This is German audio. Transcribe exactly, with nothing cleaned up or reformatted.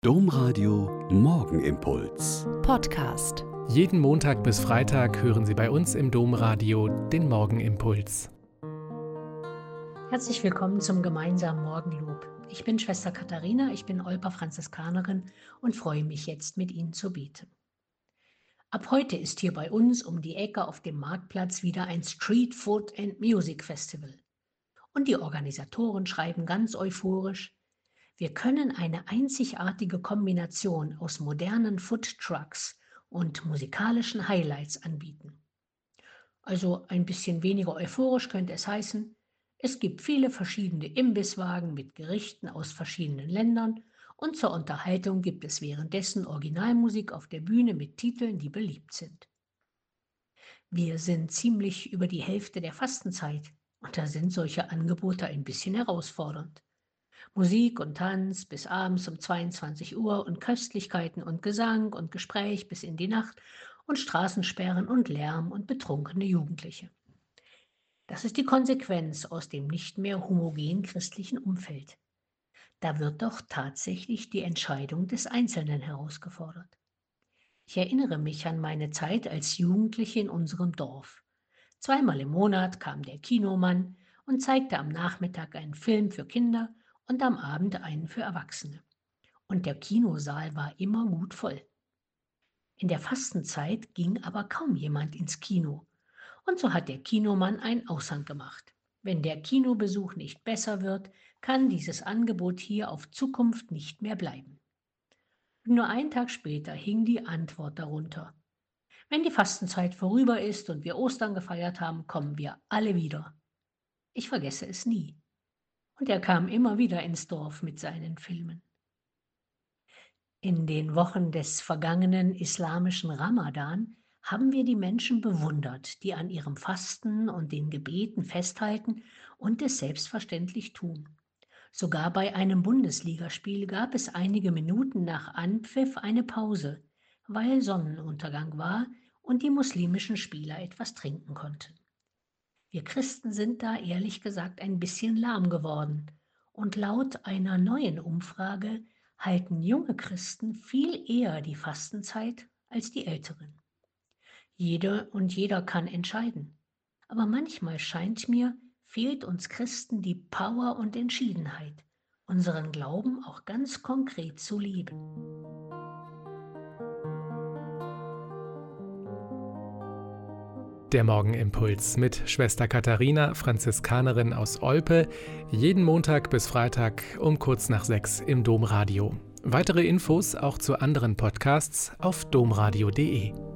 Domradio Morgenimpuls. Podcast. Jeden Montag bis Freitag hören Sie bei uns im Domradio den Morgenimpuls. Herzlich willkommen zum gemeinsamen Morgenlob. Ich bin Schwester Katharina, ich bin Olper Franziskanerin und freue mich jetzt mit Ihnen zu beten. Ab heute ist hier bei uns um die Ecke auf dem Marktplatz wieder ein Street Food and Music Festival. Und die Organisatoren schreiben ganz euphorisch: Wir können eine einzigartige Kombination aus modernen Foodtrucks und musikalischen Highlights anbieten. Also ein bisschen weniger euphorisch könnte es heißen: Es gibt viele verschiedene Imbisswagen mit Gerichten aus verschiedenen Ländern und zur Unterhaltung gibt es währenddessen Originalmusik auf der Bühne mit Titeln, die beliebt sind. Wir sind ziemlich über die Hälfte der Fastenzeit und da sind solche Angebote ein bisschen herausfordernd. Musik und Tanz bis abends um zweiundzwanzig Uhr und Köstlichkeiten und Gesang und Gespräch bis in die Nacht und Straßensperren und Lärm und betrunkene Jugendliche. Das ist die Konsequenz aus dem nicht mehr homogen christlichen Umfeld. Da wird doch tatsächlich die Entscheidung des Einzelnen herausgefordert. Ich erinnere mich an meine Zeit als Jugendliche in unserem Dorf. Zweimal im Monat kam der Kinomann und zeigte am Nachmittag einen Film für Kinder und am Abend einen für Erwachsene. Und der Kinosaal war immer gut voll. In der Fastenzeit ging aber kaum jemand ins Kino. Und so hat der Kinomann einen Aushang gemacht. Wenn der Kinobesuch nicht besser wird, kann dieses Angebot hier auf Zukunft nicht mehr bleiben. Und nur einen Tag später hing die Antwort darunter: Wenn die Fastenzeit vorüber ist und wir Ostern gefeiert haben, kommen wir alle wieder. Ich vergesse es nie. Und er kam immer wieder ins Dorf mit seinen Filmen. In den Wochen des vergangenen islamischen Ramadan haben wir die Menschen bewundert, die an ihrem Fasten und den Gebeten festhalten und es selbstverständlich tun. Sogar bei einem Bundesligaspiel gab es einige Minuten nach Anpfiff eine Pause, weil Sonnenuntergang war und die muslimischen Spieler etwas trinken konnten. Wir Christen sind da ehrlich gesagt ein bisschen lahm geworden und laut einer neuen Umfrage halten junge Christen viel eher die Fastenzeit als die Älteren. Jede und jeder kann entscheiden, aber manchmal scheint mir, fehlt uns Christen die Power und Entschiedenheit, unseren Glauben auch ganz konkret zu leben. Der Morgenimpuls mit Schwester Katharina, Franziskanerin aus Olpe, jeden Montag bis Freitag um kurz nach sechs im Domradio. Weitere Infos auch zu anderen Podcasts auf domradio punkt de.